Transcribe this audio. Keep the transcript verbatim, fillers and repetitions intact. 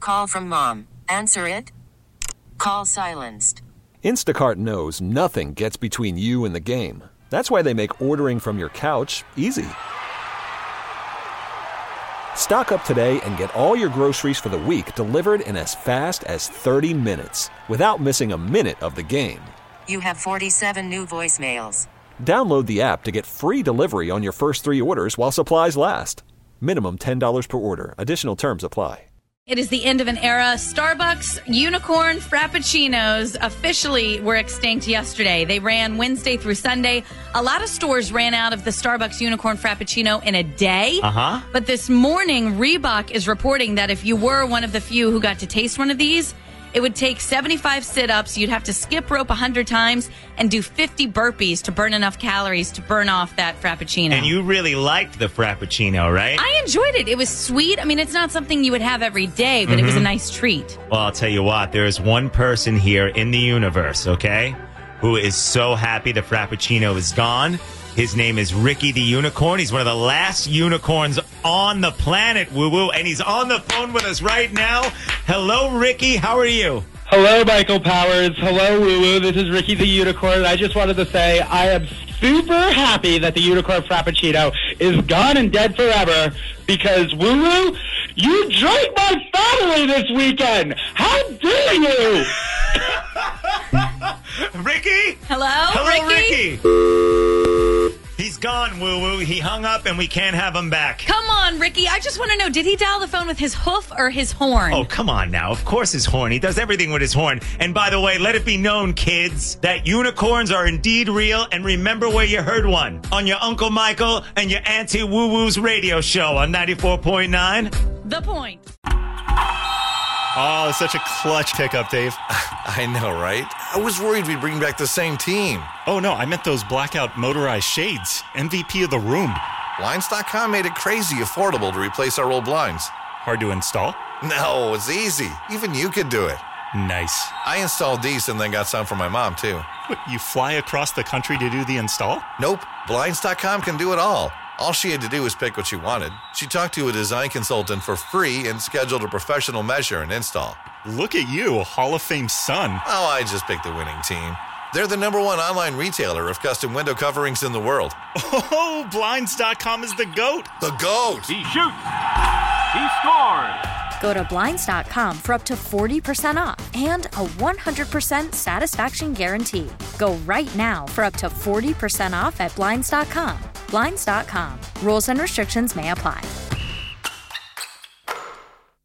call from mom. Answer it. Call silenced. Instacart knows nothing gets between you and the game. That's why they make ordering from your couch easy. Stock up today and get all your groceries for the week delivered in as fast as thirty minutes without missing a minute of the game. You have forty-seven new voicemails. Download the app to get free delivery on your first three orders while supplies last. Minimum ten dollars per order. Additional terms apply. It is the end of an era. Starbucks Unicorn Frappuccinos officially were extinct yesterday. They ran Wednesday through Sunday. A lot of stores ran out of the Starbucks Unicorn Frappuccino in a day. Uh-huh. But this morning, Reebok is reporting that if you were one of the few who got to taste one of these, it would take seventy-five sit-ups. You'd have to skip rope one hundred times and do fifty burpees to burn enough calories to burn off that Frappuccino. And you really liked the Frappuccino, right? I enjoyed it. It was sweet. I mean, it's not something you would have every day, but mm-hmm. it was a nice treat. Well, I'll tell you what. There is one person here in the universe, okay, who is so happy the Frappuccino is gone. His name is Ricky the Unicorn. He's one of the last unicorns on the planet, woo-woo, and he's on the phone with us right now. Hello, Ricky. How are you? Hello, Michael Powers. Hello, woo-woo. This is Ricky the Unicorn. I just wanted to say I am super happy that the Unicorn Frappuccino is gone and dead forever because, woo-woo, you drank my family this weekend. How dare you? Ricky? Hello, Hello, Ricky? Ricky. He's gone, woo-woo. He hung up and we can't have him back. Come on, Ricky. I just want to know, did he dial the phone with his hoof or his horn? Oh, come on now. Of course his horn. He does everything with his horn. And by the way, let it be known, kids, that unicorns are indeed real. And remember where you heard one. On your Uncle Michael and your Auntie Woo-Woo's radio show on ninety-four point nine. The Point. Oh, such a clutch pickup, Dave. I know, right? I was worried we'd bring back the same team. Oh, no, I meant those blackout motorized shades. M V P of the room. Blinds dot com made it crazy affordable to replace our old blinds. Hard to install? No, it's easy. Even you could do it. Nice. I installed these and then got some for my mom, too. What, you fly across the country to do the install? Nope. Blinds dot com can do it all. All she had to do was pick what she wanted. She talked to a design consultant for free and scheduled a professional measure and install. Look at you, a Hall of Fame son. Oh, I just picked the winning team. They're the number one online retailer of custom window coverings in the world. Oh, Blinds dot com is the GOAT. The GOAT. He shoots. He scores. Go to Blinds dot com for up to forty percent off and a one hundred percent satisfaction guarantee. Go right now for up to forty percent off at Blinds dot com. Blinds dot com. Rules and restrictions may apply.